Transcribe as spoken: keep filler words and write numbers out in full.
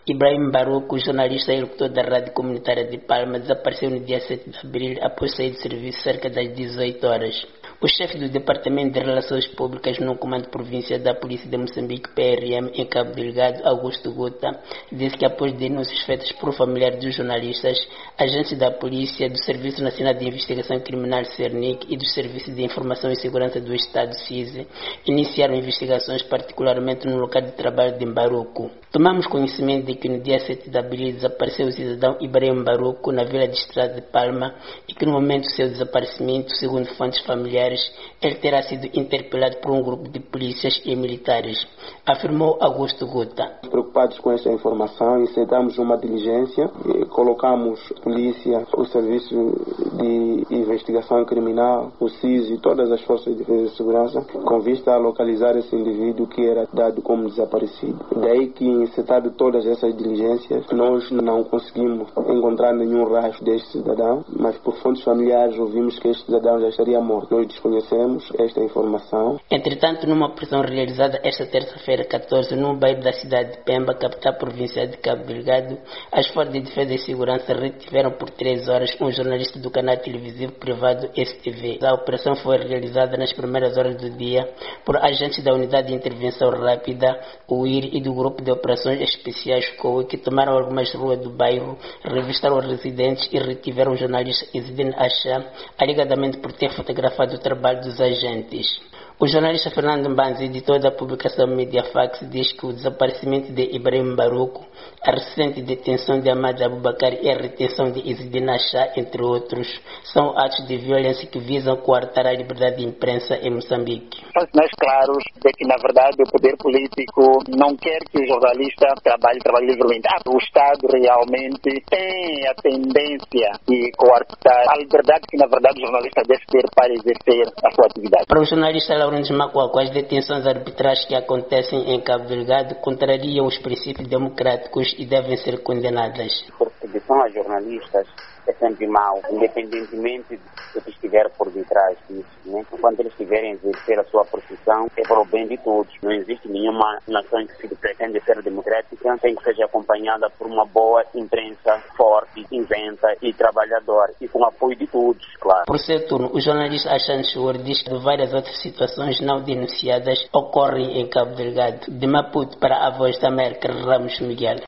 Ibrahim Baruco, jornalista e locutor da Rádio Comunitária de Palma, desapareceu no dia sete de abril após sair de serviço cerca das dezoito horas. O chefe do Departamento de Relações Públicas no Comando Provincial da Polícia de Moçambique, P R M, em Cabo Delgado, Augusto Gota, disse que após denúncias feitas por familiares dos jornalistas, agentes da Polícia, do Serviço Nacional de Investigação Criminal, CERNIC, e do Serviço de Informação e Segurança do Estado, SISE, iniciaram investigações particularmente no local de trabalho de Baruco. Tomamos conhecimento de que no dia sete de abril desapareceu o cidadão Ibrahim Baruco na Vila de Estrada de Palma e que no momento do seu desaparecimento, segundo fontes familiares, ele terá sido interpelado por um grupo de polícias e militares, afirmou Augusto Gota. Preocupados com esta informação, iniciamos uma diligência, colocamos a polícia, o Serviço de Investigação Criminal, o SISE e todas as forças de defesa e segurança, com vista a localizar esse indivíduo que era dado como desaparecido. Daí que, encetado todas essas diligências, nós não conseguimos encontrar nenhum rastro deste cidadão, mas por fontes familiares ouvimos que este cidadão já estaria morto. Nós desconhecemos esta informação. Entretanto, numa operação realizada esta terça-feira, catorze, no bairro da cidade de Pemba, capital provincial de Cabo Delgado, as forças de defesa e segurança retiveram por três horas um jornalista do canal televisivo privado S T V. A operação foi realizada nas primeiras horas do dia por agentes da Unidade de Intervenção Rápida, U I R, e do Grupo de Operações Especiais C O I, que tomaram algumas ruas do bairro, revistaram os residentes e retiveram o jornalista Isidine Achá, alegadamente por ter fotografado o trabalho dos agentes. O jornalista Fernando Mbanzi, editor da publicação Mediafax, diz que o desaparecimento de Ibrahim Baruco, a recente detenção de Ahmad Abubakar e a retenção de Isidine Achá, entre outros, são atos de violência que visam coartar a liberdade de imprensa em Moçambique. São sinais claros de que, na verdade, o poder político não quer que o jornalista trabalhe, trabalhe livremente. Ah, o Estado realmente tem a tendência de coartar a liberdade que, na verdade, o jornalista deve ter para exercer a sua atividade. Para o jornalista Laurentes Macuaco, as detenções arbitrais que acontecem em Cabo Delgado contrariam os princípios democráticos e devem ser condenadas. Perseguição a jornalistas é sempre mau, independentemente do que estiver por detrás disso. Né? Quando eles estiverem a exercer a sua profissão, é para o bem de todos. Não existe nenhuma nação que se pretende ser democrática sem que seja acompanhada por uma boa imprensa forte, inventa e trabalhadora, e com apoio de todos, claro. Por seu turno, o jornalista Achan Chouar diz que várias outras situações não denunciadas ocorrem em Cabo Delgado. De Maputo para a Voz da América, Ramos Miguel.